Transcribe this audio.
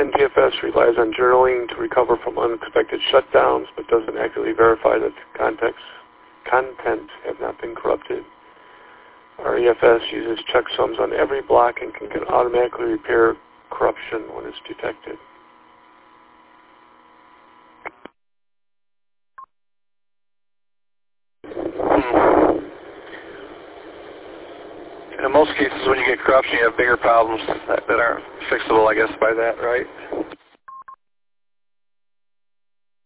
NGFS relies on journaling to recover from unexpected shutdowns, but doesn't accurately verify that the content have not been corrupted. REFS uses checksums on every block and can automatically repair corruption when it's detected. In most cases, when you get corruption, you have bigger problems that aren't fixable, I guess, by that, right?